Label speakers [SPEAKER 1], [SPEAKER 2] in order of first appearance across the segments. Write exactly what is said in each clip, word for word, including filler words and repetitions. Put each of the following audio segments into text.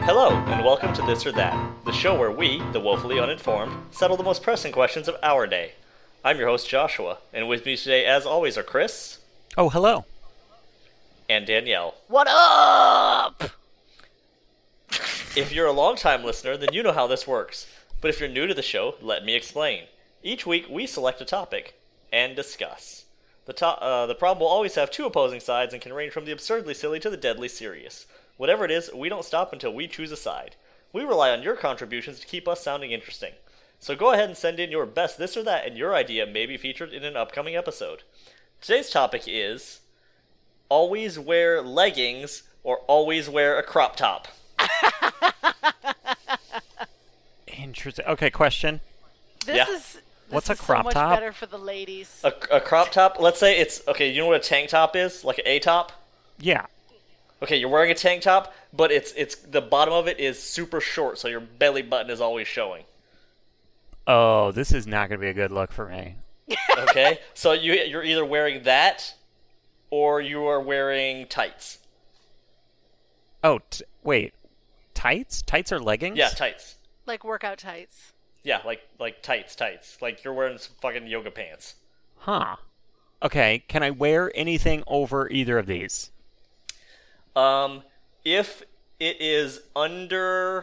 [SPEAKER 1] Hello, and welcome to This or That, the show where we, the woefully uninformed, settle the most pressing questions of our day. I'm your host, Joshua, and with me today, as always, are Chris.
[SPEAKER 2] Oh, hello.
[SPEAKER 1] And Danielle.
[SPEAKER 3] What up?
[SPEAKER 1] If you're a long-time listener, then you know how this works. But if you're new to the show, let me explain. Each week, we select a topic and discuss. The, to- uh, the problem will always have two opposing sides and can range from the absurdly silly to the deadly serious. Whatever it is, we don't stop until we choose a side. We rely on your contributions to keep us sounding interesting. So go ahead and send in your best this or that, and your idea may be featured in an upcoming episode. Today's topic is always wear leggings or always wear a crop top.
[SPEAKER 2] Interesting. Okay, question.
[SPEAKER 3] This
[SPEAKER 1] Yeah.
[SPEAKER 3] is this
[SPEAKER 2] What's a
[SPEAKER 3] is
[SPEAKER 2] crop
[SPEAKER 3] so much
[SPEAKER 2] top?
[SPEAKER 3] better for the ladies.
[SPEAKER 1] A, a crop top, let's say it's, okay, you know what a tank top is? Like an A-top?
[SPEAKER 2] Yeah.
[SPEAKER 1] Okay, you're wearing a tank top, but it's it's the bottom of it is super short, so your belly button is always showing.
[SPEAKER 2] Oh, this is not going to be a good look for me.
[SPEAKER 1] Okay? So you, you're either wearing that, or you are wearing tights.
[SPEAKER 2] Oh, t- wait. Tights? Tights are leggings?
[SPEAKER 1] Yeah, tights.
[SPEAKER 3] Like workout tights.
[SPEAKER 1] Yeah, like like tights, tights. Like you're wearing some fucking yoga pants.
[SPEAKER 2] Huh. Okay, can I wear anything over either of these?
[SPEAKER 1] Um, if it is under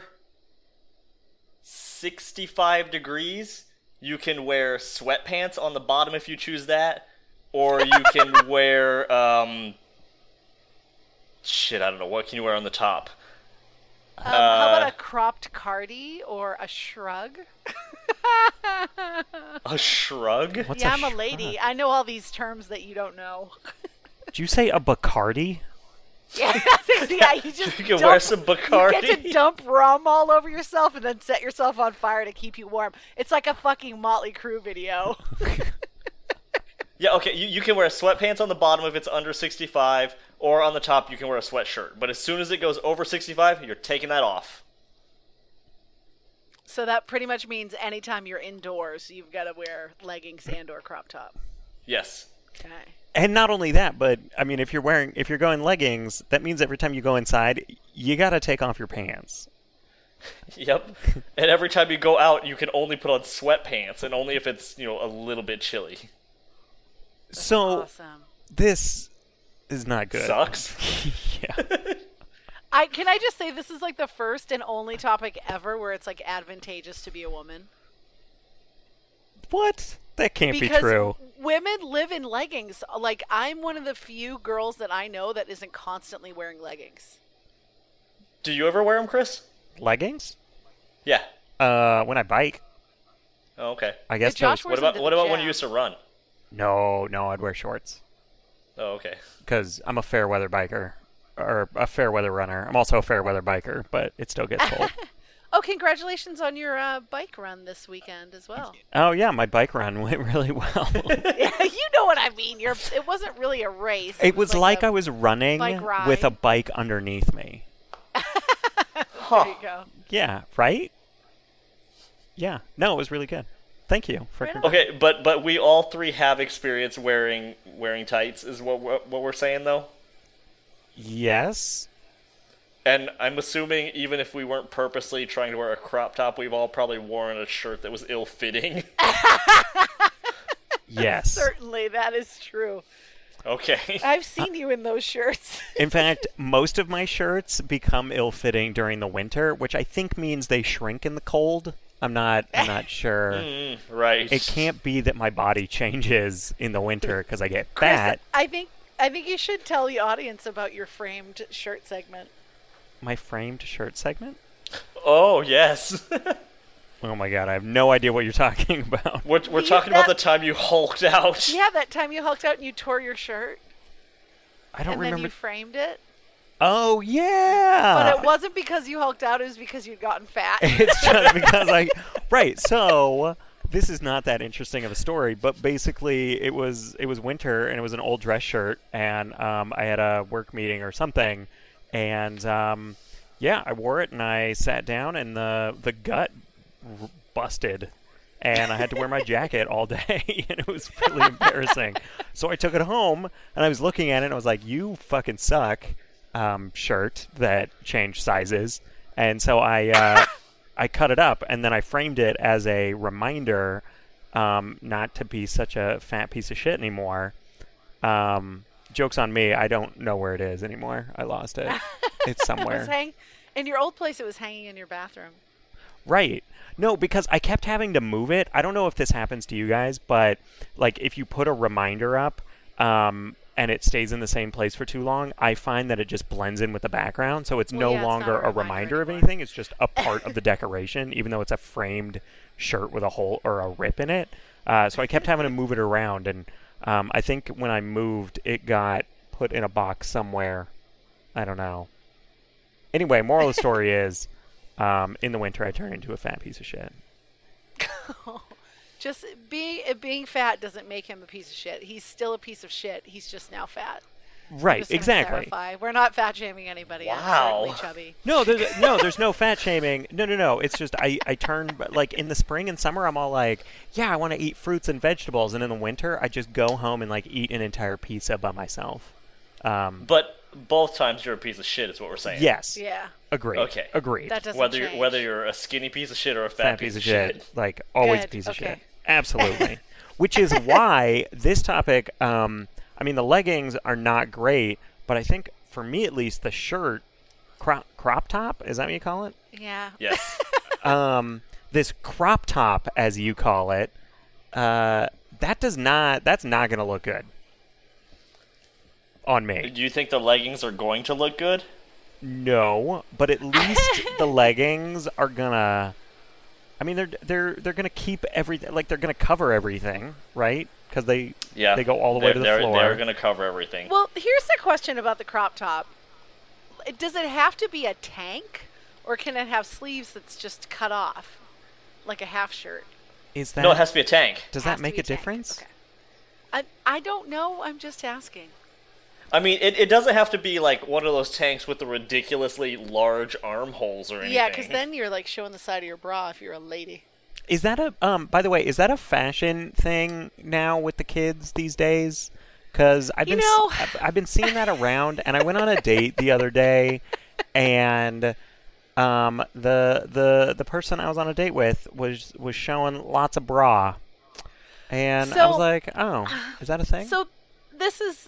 [SPEAKER 1] sixty-five degrees, you can wear sweatpants on the bottom if you choose that, or you can wear, um, shit, I don't know, what can you wear on the top?
[SPEAKER 3] Um, how
[SPEAKER 1] Uh,
[SPEAKER 3] about a cropped cardi or a shrug?
[SPEAKER 1] A shrug?
[SPEAKER 2] What's
[SPEAKER 3] yeah,
[SPEAKER 2] a
[SPEAKER 3] I'm a
[SPEAKER 2] shrug?
[SPEAKER 3] lady. I know all these terms that you don't know.
[SPEAKER 2] Did you say a Bacardi?
[SPEAKER 3] Yeah, yeah. You just
[SPEAKER 1] You can
[SPEAKER 3] dump,
[SPEAKER 1] wear some Bacardi.
[SPEAKER 3] You get to dump rum all over yourself and then set yourself on fire to keep you warm. It's like a fucking Motley Crue video.
[SPEAKER 1] Yeah, okay, you, you can wear sweatpants on the bottom if it's under sixty-five, or on the top you can wear a sweatshirt. But as soon as it goes over sixty-five, you're taking that off.
[SPEAKER 3] So that pretty much means anytime you're indoors, you've got to wear leggings and or crop top.
[SPEAKER 1] Yes.
[SPEAKER 3] Okay.
[SPEAKER 2] And not only that, but I mean, if you're wearing, if you're going leggings, that means every time you go inside, you got to take off your pants.
[SPEAKER 1] Yep. And every time you go out, you can only put on sweatpants, and only if it's, you know, a little bit chilly.
[SPEAKER 2] So
[SPEAKER 3] Awesome.
[SPEAKER 2] this is not good.
[SPEAKER 1] Sucks.
[SPEAKER 2] Yeah.
[SPEAKER 3] I can I just say this is like the first and only topic ever where it's like advantageous to be a woman.
[SPEAKER 2] What? That can't
[SPEAKER 3] Because
[SPEAKER 2] be true.
[SPEAKER 3] women live in leggings. Like I'm one of the few girls that I know that isn't constantly wearing leggings.
[SPEAKER 1] Do you ever wear them, Chris?
[SPEAKER 2] Leggings?
[SPEAKER 1] Yeah.
[SPEAKER 2] Uh, when I bike,
[SPEAKER 1] Oh, okay.
[SPEAKER 2] I guess
[SPEAKER 3] But Josh
[SPEAKER 2] those.
[SPEAKER 3] wears
[SPEAKER 1] What about
[SPEAKER 3] them to
[SPEAKER 1] what
[SPEAKER 3] the
[SPEAKER 1] about when you
[SPEAKER 3] gym.
[SPEAKER 1] used to run?
[SPEAKER 2] No, no, I'd wear shorts
[SPEAKER 1] Oh, okay.
[SPEAKER 2] because I'm a fair weather biker or a fair weather runner. I'm also a fair weather biker, but it still gets cold.
[SPEAKER 3] Oh, congratulations on your uh, bike run this weekend as well.
[SPEAKER 2] Oh yeah, my bike run went really well.
[SPEAKER 3] Yeah, you know what I mean. You're, it wasn't really a race.
[SPEAKER 2] It was like
[SPEAKER 3] a-
[SPEAKER 2] I was running
[SPEAKER 3] bike ride.
[SPEAKER 2] with a bike underneath me.
[SPEAKER 3] There you go.
[SPEAKER 2] Yeah, right? Yeah. No, it was really good. Thank you for
[SPEAKER 3] Right on.
[SPEAKER 1] Okay, but but we all three have experience wearing wearing tights, is what we're, what we're saying though.
[SPEAKER 2] Yes.
[SPEAKER 1] And I'm assuming even if we weren't purposely trying to wear a crop top, we've all probably worn a shirt that was ill-fitting.
[SPEAKER 2] Yes.
[SPEAKER 3] Certainly, that is true.
[SPEAKER 1] Okay.
[SPEAKER 3] I've seen you in those shirts.
[SPEAKER 2] In fact, most of my shirts become ill-fitting during the winter, which I think means they shrink in the cold. I'm not I'm not sure.
[SPEAKER 1] Mm, right.
[SPEAKER 2] It can't be that my body changes in the winter because I get
[SPEAKER 3] Chris,
[SPEAKER 2] fat.
[SPEAKER 3] I think I think you should tell the audience about your framed shirt segment.
[SPEAKER 2] My framed shirt segment?
[SPEAKER 1] Oh, yes.
[SPEAKER 2] Oh my god, I have no idea what you're talking about.
[SPEAKER 1] We're, we're
[SPEAKER 3] You-
[SPEAKER 1] talking about the
[SPEAKER 3] that-
[SPEAKER 1] time you hulked out.
[SPEAKER 3] Yeah, that time you hulked out and you tore your shirt,
[SPEAKER 2] I don't
[SPEAKER 3] and then
[SPEAKER 2] remember.
[SPEAKER 3] you framed it.
[SPEAKER 2] Oh yeah.
[SPEAKER 3] But it wasn't because you hulked out; it was because you'd gotten fat.
[SPEAKER 2] It's just because I right. So this is not that interesting of a story, but basically it was it was winter and it was an old dress shirt, and um, I had a work meeting or something, and um, yeah, I wore it and I sat down and the the gut r- busted. And I had to wear my jacket all day, and it was really embarrassing. So I took it home, and I was looking at it, and I was like, "You fucking suck." Um, shirt that changed sizes, And so I uh, I cut it up, and then I framed it as a reminder um, not to be such a fat piece of shit anymore. Um, joke's on me. I don't know where it is anymore. I lost it. It's
[SPEAKER 3] It
[SPEAKER 2] somewhere.
[SPEAKER 3] was hang- in your old place, it was hanging in your bathroom.
[SPEAKER 2] Right. No, because I kept having to move it. I don't know if this happens to you guys, but like if you put a reminder up um, and it stays in the same place for too long, I find that it just blends in with the background. So it's
[SPEAKER 3] Well,
[SPEAKER 2] no
[SPEAKER 3] yeah, it's not
[SPEAKER 2] longer
[SPEAKER 3] a
[SPEAKER 2] a
[SPEAKER 3] reminder
[SPEAKER 2] reminder of
[SPEAKER 3] anymore.
[SPEAKER 2] anything. It's just a part of the decoration, even though it's a framed shirt with a hole or a rip in it. Uh, so I kept having to move it around. And um, I think when I moved, it got put in a box somewhere. I don't know. Anyway, moral of the story is, um, in the winter, I turn into a fat piece of shit.
[SPEAKER 3] Just being being fat doesn't make him a piece of shit. He's still a piece of shit. He's just now fat. I'm
[SPEAKER 2] Right,
[SPEAKER 3] just gonna
[SPEAKER 2] exactly.
[SPEAKER 3] clarify. We're not fat shaming anybody.
[SPEAKER 1] Wow.
[SPEAKER 3] I'm certainly chubby.
[SPEAKER 2] No, there's no, there's no fat shaming. No, no, no. It's just I, I turn like in the spring and summer, I'm all like, yeah, I want to eat fruits and vegetables, and in the winter, I just go home and like eat an entire pizza by myself. Um,
[SPEAKER 1] But both times you're a piece of shit is what we're saying.
[SPEAKER 2] yes,
[SPEAKER 3] Yeah.
[SPEAKER 2] agreed.
[SPEAKER 1] Okay.
[SPEAKER 2] agreed.
[SPEAKER 3] That doesn't
[SPEAKER 1] Whether
[SPEAKER 3] change.
[SPEAKER 1] you're, whether you're a skinny piece of shit or a fat,
[SPEAKER 2] fat piece of shit, like always
[SPEAKER 3] Good,
[SPEAKER 2] a piece of
[SPEAKER 3] okay.
[SPEAKER 2] shit. Absolutely. Which is why this topic. Um, I mean, the leggings are not great, but I think for me at least, the shirt, crop crop top, is that what you call it?
[SPEAKER 3] Yeah.
[SPEAKER 1] Yes.
[SPEAKER 2] um, this crop top, as you call it, uh, that does not. That's not going to look good on me.
[SPEAKER 1] Do you think the leggings are going to look good?
[SPEAKER 2] No, but at least the leggings are gonna. I mean, they're they're they're gonna keep everything. Like they're gonna cover everything, right? Because they
[SPEAKER 1] Yeah.
[SPEAKER 2] they go all the way
[SPEAKER 1] They're-
[SPEAKER 2] to the
[SPEAKER 1] they're,
[SPEAKER 2] floor.
[SPEAKER 1] They're going to cover everything.
[SPEAKER 3] Well, here's the question about the crop top. Does it have to be a tank, or can it have sleeves that's just cut off, like a half shirt?
[SPEAKER 2] Is that
[SPEAKER 1] no, it has to be a tank.
[SPEAKER 2] does
[SPEAKER 3] Has
[SPEAKER 2] that
[SPEAKER 3] to
[SPEAKER 2] make
[SPEAKER 3] be
[SPEAKER 2] a
[SPEAKER 3] tank.
[SPEAKER 2] difference?
[SPEAKER 3] Okay. I I don't know. I'm just asking.
[SPEAKER 1] I mean, it, it doesn't have to be like one of those tanks with the ridiculously large armholes or anything.
[SPEAKER 3] Yeah, because then you're like showing the side of your bra if you're a lady.
[SPEAKER 2] Is that a um? By the way, is that a fashion thing now with the kids these days? Because I've
[SPEAKER 3] You
[SPEAKER 2] been
[SPEAKER 3] know-
[SPEAKER 2] s- I've, I've been seeing that around, and I went on a date the other day, and um the the the person I was on a date with was was showing lots of bra, and I was
[SPEAKER 3] So-
[SPEAKER 2] like, oh, is that a thing?
[SPEAKER 3] So this is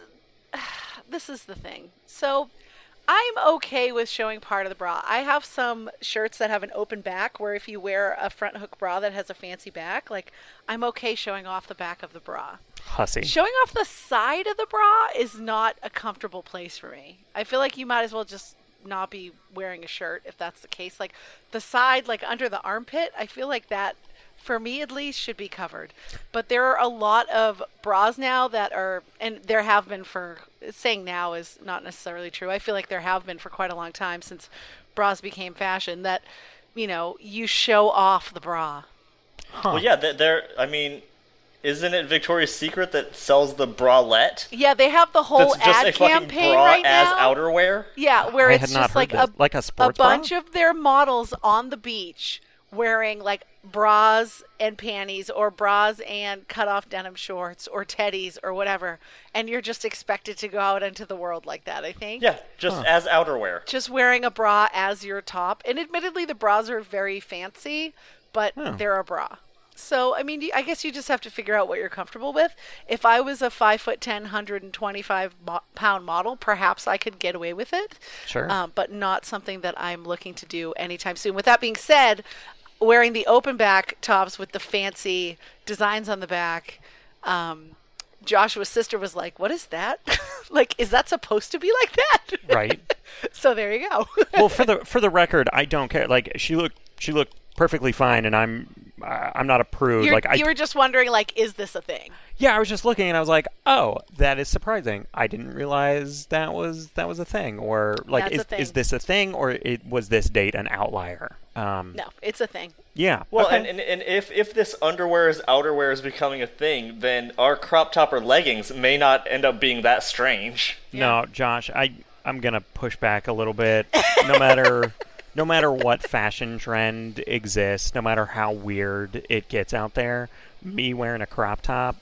[SPEAKER 3] this is the thing. So I'm okay with showing part of the bra. I have some shirts that have an open back where if you wear a front hook bra that has a fancy back, like I'm okay showing off the back of the bra.
[SPEAKER 2] Hussy.
[SPEAKER 3] Showing off the side of the bra is not a comfortable place for me. I feel like you might as well just not be wearing a shirt if that's the case. Like the side, like under the armpit, I feel like that, for me at least, should be covered. But there are a lot of bras now that are, and there have been for, saying now is not necessarily true. I feel like there have been for quite a long time since bras became fashion that, you know, you show off the bra.
[SPEAKER 2] Huh.
[SPEAKER 1] Well, yeah, they're, they're. I mean, isn't it Victoria's Secret that sells the bralette?
[SPEAKER 3] Yeah, they have the whole
[SPEAKER 1] That's just
[SPEAKER 3] ad
[SPEAKER 1] a fucking
[SPEAKER 3] campaign
[SPEAKER 1] bra
[SPEAKER 3] right
[SPEAKER 1] as
[SPEAKER 3] now.
[SPEAKER 1] outerwear.
[SPEAKER 3] Yeah, where
[SPEAKER 2] I
[SPEAKER 3] it's
[SPEAKER 2] had not
[SPEAKER 3] just
[SPEAKER 2] heard
[SPEAKER 3] like
[SPEAKER 2] this.
[SPEAKER 3] a
[SPEAKER 2] Like a
[SPEAKER 3] a
[SPEAKER 2] sports bra?
[SPEAKER 3] bunch of their models on the beach wearing like bras and panties or bras and cut off denim shorts or teddies or whatever, and you're just expected to go out into the world like that, I think.
[SPEAKER 1] Yeah, just
[SPEAKER 2] Huh.
[SPEAKER 1] as outerwear.
[SPEAKER 3] Just wearing a bra as your top. And admittedly the bras are very fancy, but
[SPEAKER 2] Oh.
[SPEAKER 3] they're a bra. So, I mean, you- I guess you just have to figure out what you're comfortable with. If I was a five foot ten, one hundred twenty-five mo- pound model, perhaps I could get away with it.
[SPEAKER 2] Sure.
[SPEAKER 3] Um, but not something that I'm looking to do anytime soon. With that being said, wearing the open back tops with the fancy designs on the back, um, Joshua's sister was like, "What is that? Like, is that supposed to be like that?"
[SPEAKER 2] Right.
[SPEAKER 3] So there you go.
[SPEAKER 2] Well, for the for the record, I don't care. Like she looked she looked perfectly fine, and I'm uh, I'm not a prude.
[SPEAKER 3] You're,
[SPEAKER 2] like I
[SPEAKER 3] you were just wondering, like, is this a thing?
[SPEAKER 2] yeah, I was just looking, and I was like, oh, that is surprising. I didn't realize that was that was a thing, or like
[SPEAKER 3] That's a
[SPEAKER 2] is
[SPEAKER 3] thing.
[SPEAKER 2] is this a thing, or it was this date an outlier? Um,
[SPEAKER 3] No, it's a thing.
[SPEAKER 2] Yeah.
[SPEAKER 1] Well,
[SPEAKER 2] okay.
[SPEAKER 1] and, and, and if, if this underwear as outerwear is becoming a thing, then our crop top or leggings may not end up being that strange.
[SPEAKER 2] No, Josh, I I'm gonna push back a little bit. No matter no matter what fashion trend exists, no matter how weird it gets out there, me wearing a crop top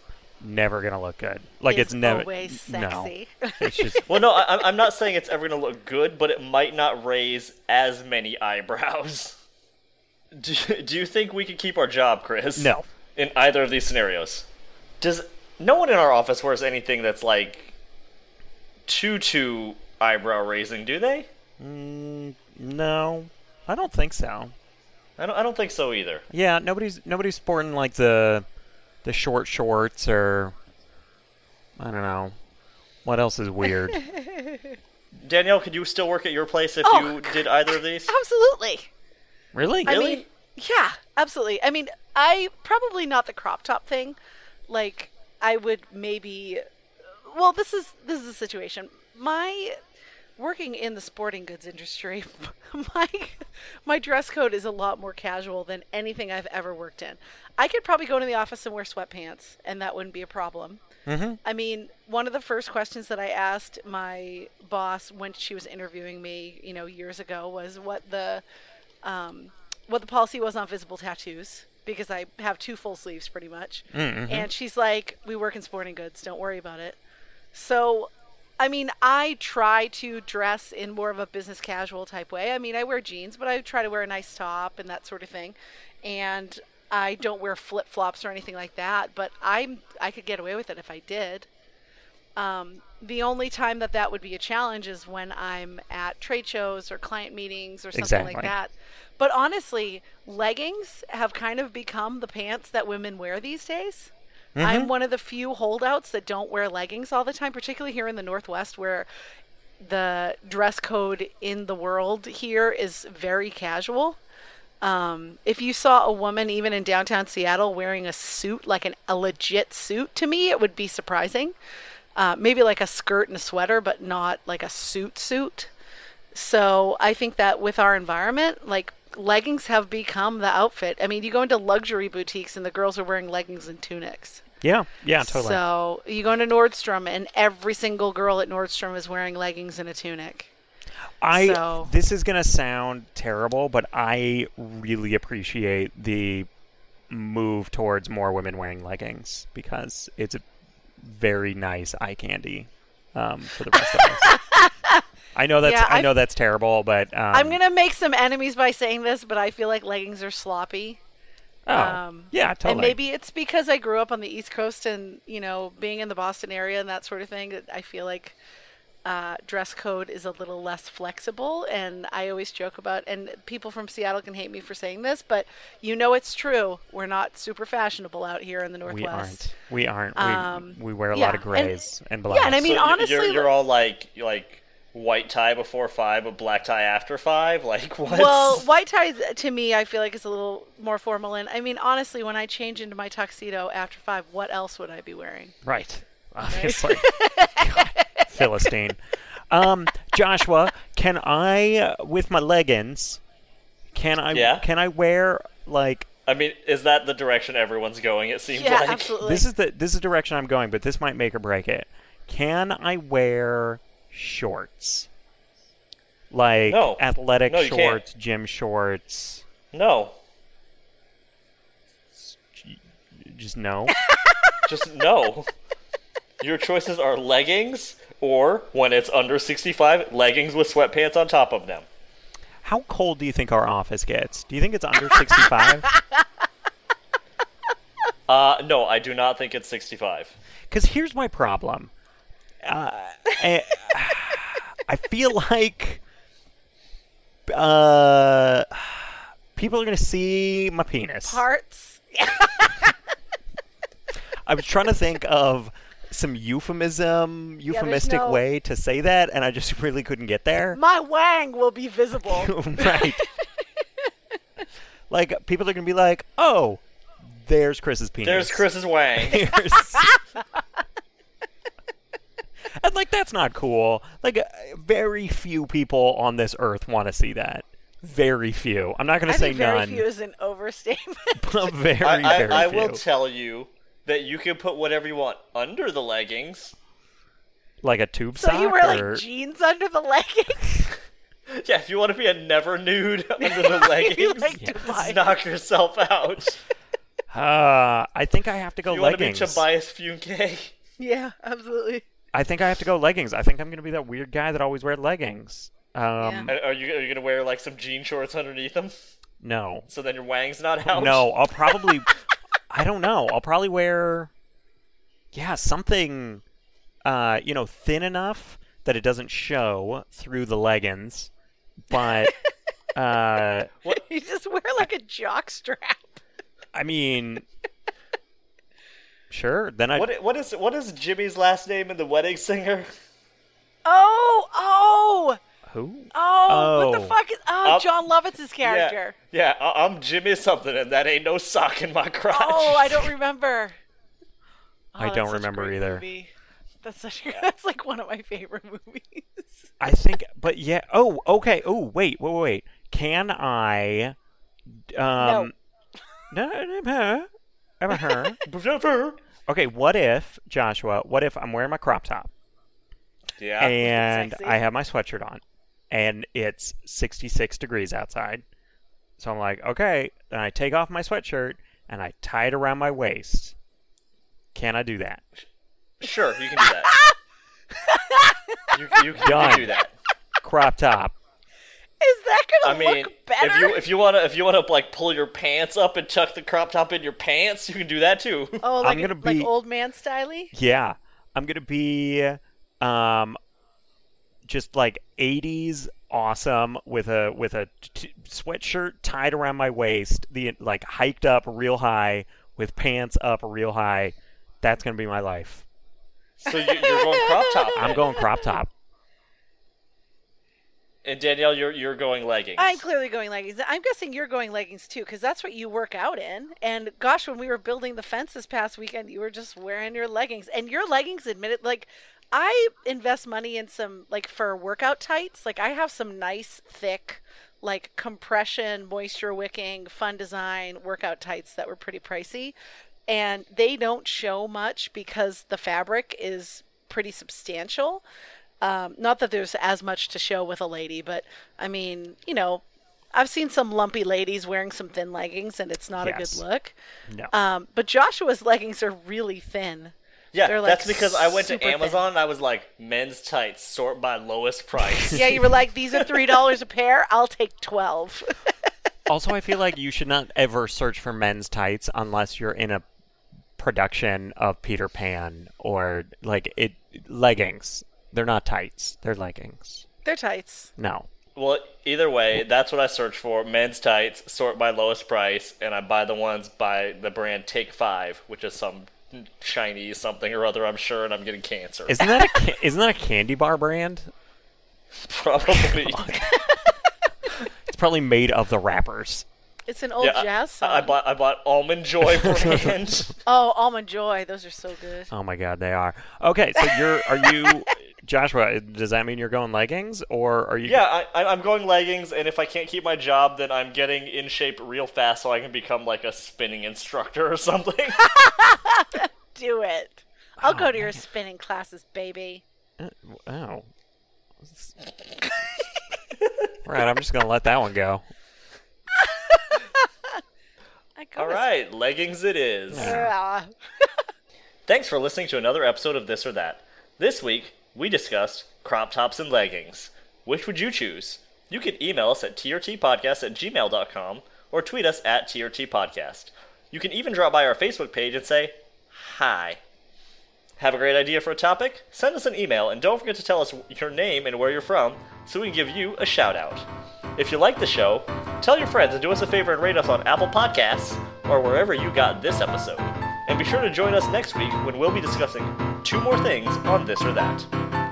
[SPEAKER 2] never gonna look good. Like
[SPEAKER 3] Is
[SPEAKER 2] it's never
[SPEAKER 3] always sexy.
[SPEAKER 2] No, it's just
[SPEAKER 1] Well, no, I, I'm not saying it's ever going to look good, but it might not raise as many eyebrows. Do, do you think we could keep our job, Chris?
[SPEAKER 2] no.
[SPEAKER 1] In either of these scenarios? Does no one in our office wears anything that's like too too eyebrow raising? Do they?
[SPEAKER 2] Mm, no, I don't think so.
[SPEAKER 1] I don't. I don't think so either.
[SPEAKER 2] Yeah, nobody's nobody's sporting like the the short shorts or I don't know. What else is weird?
[SPEAKER 1] Danielle, could you still work at your place if
[SPEAKER 3] Oh,
[SPEAKER 1] you did either of these?
[SPEAKER 3] Absolutely.
[SPEAKER 2] Really?
[SPEAKER 3] I
[SPEAKER 1] Really?
[SPEAKER 3] mean, yeah, absolutely. I mean, I probably not the crop top thing. Like, I would maybe. Well, this is this is a situation. My working in the sporting goods industry, my my dress code is a lot more casual than anything I've ever worked in. I could probably go into the office and wear sweatpants, and that wouldn't be a problem.
[SPEAKER 2] Mm-hmm.
[SPEAKER 3] I mean, one of the first questions that I asked my boss when she was interviewing me, you know, years ago, was what the um, what the policy was on visible tattoos, because I have two full sleeves pretty much.
[SPEAKER 2] Mm-hmm.
[SPEAKER 3] And she's like, "We work in sporting goods. Don't worry about it." So, I mean, I try to dress in more of a business casual type way. I mean, I wear jeans, but I try to wear a nice top and that sort of thing. And I don't wear flip flops or anything like that. But I'm I could get away with it if I did. Um, the only time that that would be a challenge is when I'm at trade shows or client meetings or something
[SPEAKER 2] Exactly.
[SPEAKER 3] like that. But honestly, leggings have kind of become the pants that women wear these days.
[SPEAKER 2] Mm-hmm.
[SPEAKER 3] I'm one of the few holdouts that don't wear leggings all the time, particularly here in the Northwest, where the dress code in the world here is very casual. Um, if you saw a woman even in downtown Seattle wearing a suit, like an, a legit suit, to me, it would be surprising. Uh, maybe like a skirt and a sweater, but not like a suit suit. So I think that with our environment, like leggings have become the outfit. I mean, you go into luxury boutiques and the girls are wearing leggings and tunics.
[SPEAKER 2] Yeah, yeah, totally.
[SPEAKER 3] So you go into Nordstrom and every single girl at Nordstrom is wearing leggings and a tunic.
[SPEAKER 2] I
[SPEAKER 3] so-
[SPEAKER 2] this is gonna sound terrible, but I really appreciate the move towards more women wearing leggings because it's a very nice eye candy um, for the rest of us. I know that's
[SPEAKER 3] Yeah,
[SPEAKER 2] I
[SPEAKER 3] I've-
[SPEAKER 2] know that's terrible, but um,
[SPEAKER 3] I'm going to make some enemies by saying this, but I feel like leggings are sloppy.
[SPEAKER 2] oh,
[SPEAKER 3] Um,
[SPEAKER 2] yeah, totally.
[SPEAKER 3] And maybe it's because I grew up on the East Coast and, you know, being in the Boston area and that sort of thing, that I feel like uh, dress code is a little less flexible. And I always joke about, and people from Seattle can hate me for saying this, but you know it's true. We're not super fashionable out here in the
[SPEAKER 2] we
[SPEAKER 3] Northwest.
[SPEAKER 2] aren't. We aren't.
[SPEAKER 3] Um,
[SPEAKER 2] we, we wear a
[SPEAKER 3] yeah,
[SPEAKER 2] lot of
[SPEAKER 3] and-
[SPEAKER 2] grays and, blacks.
[SPEAKER 3] yeah, and I mean,
[SPEAKER 1] So y-
[SPEAKER 3] honestly,
[SPEAKER 1] you're, you're
[SPEAKER 3] like-
[SPEAKER 1] all like like white tie before five, but black tie after five. Like what?
[SPEAKER 3] Well, white ties to me, I feel like is a little more formal. And I mean, honestly, when I change into my tuxedo after five, what else would I be wearing?
[SPEAKER 2] Right. Obviously. God, Philistine. Um, Joshua, can I, uh, with my leggings, can I
[SPEAKER 1] Yeah?
[SPEAKER 2] can I wear like
[SPEAKER 1] I mean, is that the direction everyone's going? It seems
[SPEAKER 3] Yeah,
[SPEAKER 1] like.
[SPEAKER 3] absolutely.
[SPEAKER 2] this is the this is the direction I'm going, but this might make or break it. Can I wear shorts? Like
[SPEAKER 1] No.
[SPEAKER 2] athletic
[SPEAKER 1] No, you can't.
[SPEAKER 2] shorts, gym shorts.
[SPEAKER 1] No,
[SPEAKER 2] Just no.
[SPEAKER 1] just no. Your choices are leggings, or when it's under sixty-five, leggings with sweatpants on top of them.
[SPEAKER 2] How cold do you think our office gets? Do you think it's under sixty-five?
[SPEAKER 1] Uh, no, I do not think it's sixty-five.
[SPEAKER 2] Because here's my problem. Uh, I, I feel like uh, people are going to see my penis.
[SPEAKER 3] Parts.
[SPEAKER 2] I was trying to think of some euphemism, euphemistic
[SPEAKER 3] no-
[SPEAKER 2] way to say that, and I just really couldn't get there.
[SPEAKER 3] My wang will be visible.
[SPEAKER 2] Right. Like, people are going to be like, oh, there's Chris's penis.
[SPEAKER 1] There's Chris's wang.
[SPEAKER 2] There's- And, like, that's not cool. Like, uh, very few people on this earth want to see that. Very few. I'm not going
[SPEAKER 3] I
[SPEAKER 2] to say
[SPEAKER 3] think very
[SPEAKER 2] none.
[SPEAKER 3] few is an overstatement.
[SPEAKER 2] But very,
[SPEAKER 1] I, I,
[SPEAKER 2] very
[SPEAKER 1] I
[SPEAKER 2] few.
[SPEAKER 1] will tell you that you can put whatever you want under the leggings.
[SPEAKER 2] Like a tube
[SPEAKER 3] So
[SPEAKER 2] sock?
[SPEAKER 3] you wear
[SPEAKER 2] or...
[SPEAKER 3] like jeans under the leggings?
[SPEAKER 1] Yeah, if you want to be a never nude under the leggings,
[SPEAKER 3] like Dubai.
[SPEAKER 1] knock yourself out.
[SPEAKER 2] Uh, I think I have to go
[SPEAKER 1] You
[SPEAKER 2] leggings.
[SPEAKER 1] want to be Tobias Funke?
[SPEAKER 3] Yeah, absolutely.
[SPEAKER 2] I think I have to go leggings. I think I'm going to be that weird guy that always wears leggings. Um,
[SPEAKER 3] Yeah.
[SPEAKER 1] Are you are you gonna wear like some jean shorts underneath them,
[SPEAKER 2] No.
[SPEAKER 1] so then your wang's not out?
[SPEAKER 2] No, I'll probably... I don't know. I'll probably wear... Yeah, something, uh, you know, thin enough that it doesn't show through the leggings, but... uh,
[SPEAKER 3] You just wear like a jock strap.
[SPEAKER 2] I mean... Sure, then I...
[SPEAKER 1] What what is what is Jimmy's last name in The Wedding Singer?
[SPEAKER 3] Oh, oh,
[SPEAKER 2] Who?
[SPEAKER 3] oh! What
[SPEAKER 2] Oh.
[SPEAKER 3] the fuck is? Oh,
[SPEAKER 1] Um,
[SPEAKER 3] John Lovitz's character.
[SPEAKER 1] Yeah, yeah. I- I'm Jimmy something, and that ain't no sock in my crotch.
[SPEAKER 3] Oh, I don't remember. Oh,
[SPEAKER 2] I
[SPEAKER 3] that's
[SPEAKER 2] don't
[SPEAKER 3] such a
[SPEAKER 2] remember
[SPEAKER 3] great
[SPEAKER 2] either.
[SPEAKER 3] movie. That's such. A, that's like one of my favorite movies.
[SPEAKER 2] I think, but yeah. Oh, okay. Oh, wait, wait, wait. Can I? Um, no. No, no, ever her? Okay, what if Joshua? What if I'm wearing my crop top
[SPEAKER 1] Yeah.
[SPEAKER 2] and
[SPEAKER 3] Sexy.
[SPEAKER 2] I have my sweatshirt on, and it's sixty-six degrees outside? So I'm like, okay, then I take off my sweatshirt and I tie it around my waist. Can I do that?
[SPEAKER 1] Sure, you can do that. you, you, you
[SPEAKER 2] Done.
[SPEAKER 1] can do that.
[SPEAKER 2] Crop top.
[SPEAKER 3] Is that
[SPEAKER 1] I
[SPEAKER 3] gonna
[SPEAKER 1] mean,
[SPEAKER 3] look better?
[SPEAKER 1] if you if you wanna if you wanna like pull your pants up and tuck the crop top in your pants, you can do that too.
[SPEAKER 3] oh, like,
[SPEAKER 2] I'm gonna
[SPEAKER 3] like
[SPEAKER 2] be-
[SPEAKER 3] old man styly.
[SPEAKER 2] Yeah, I'm gonna be um just like eighties awesome with a with a t- sweatshirt tied around my waist, the like hiked up real high with pants up real high. That's gonna be my life.
[SPEAKER 1] So you, you're going crop top.
[SPEAKER 2] I'm
[SPEAKER 1] then.
[SPEAKER 2] going crop top.
[SPEAKER 1] And Danielle, you're you're going leggings.
[SPEAKER 3] I'm clearly going leggings. I'm guessing you're going leggings too, because that's what you work out in. And gosh, when we were building the fence this past weekend, you were just wearing your leggings. And your leggings, admitted, like, I invest money in some, like, for workout tights. Like, I have some nice, thick, like, compression, moisture wicking, fun design workout tights that were pretty pricey. And they don't show much because the fabric is pretty substantial. Um, not that there's as much to show with a lady, but I mean, you know, I've seen some lumpy ladies wearing some thin leggings, and it's not
[SPEAKER 2] Yes.
[SPEAKER 3] a good look.
[SPEAKER 2] No.
[SPEAKER 3] Um, but Joshua's leggings are really thin.
[SPEAKER 1] yeah,
[SPEAKER 3] they're, like,
[SPEAKER 1] that's because I went to
[SPEAKER 3] super thin.
[SPEAKER 1] Amazon and I was like, men's tights, sort by lowest price.
[SPEAKER 3] Yeah, you were like, these are three dollars a pair. I'll take twelve.
[SPEAKER 2] Also, I feel like you should not ever search for men's tights unless you're in a production of Peter Pan or like it leggings. They're not tights. They're leggings.
[SPEAKER 3] They're tights.
[SPEAKER 2] No.
[SPEAKER 1] Well, either way, that's what I search for. Men's tights, sort by lowest price, and I buy the ones by the brand Take Five, which is some Chinese something or other, I'm sure, and I'm getting cancer.
[SPEAKER 2] Isn't that a ca- isn't that a candy bar brand?
[SPEAKER 1] Probably.
[SPEAKER 2] It's probably made of the wrappers.
[SPEAKER 3] It's an old
[SPEAKER 1] Yeah,
[SPEAKER 3] jazz song.
[SPEAKER 1] I, I bought I bought Almond Joy brand.
[SPEAKER 3] Oh, Almond Joy. Those are so good.
[SPEAKER 2] Oh my god, they are. Okay, so you're are you Joshua, does that mean you're going leggings or are you
[SPEAKER 1] Yeah, I, I- I'm going leggings, and if I can't keep my job, then I'm getting in shape real fast so I can become like a spinning instructor or something.
[SPEAKER 3] Do it. I'll
[SPEAKER 2] Oh,
[SPEAKER 3] go to your
[SPEAKER 2] man.
[SPEAKER 3] spinning classes, baby.
[SPEAKER 2] Uh, oh. Right, I'm just going to let that one go.
[SPEAKER 3] I go
[SPEAKER 1] All
[SPEAKER 3] to
[SPEAKER 1] right, leggings it is.
[SPEAKER 3] Ah.
[SPEAKER 1] Thanks for listening to another episode of This or That. This week, we discussed crop tops and leggings. Which would you choose? You can email us at t r t podcast at gmail dot com or tweet us at t r t podcast. You can even drop by our Facebook page and say, hi. Have a great idea for a topic? Send us an email, and don't forget to tell us your name and where you're from so we can give you a shout out. If you like the show, tell your friends and do us a favor and rate us on Apple Podcasts or wherever you got this episode. And be sure to join us next week when we'll be discussing two more things on This or That.